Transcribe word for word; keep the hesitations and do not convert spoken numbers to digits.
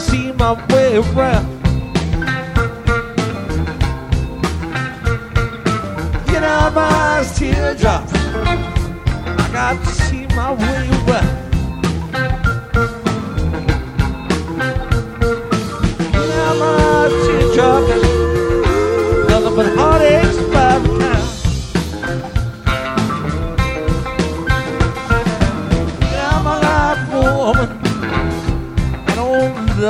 see my way around. Get out my eyes, teardrops. I got to see my way around.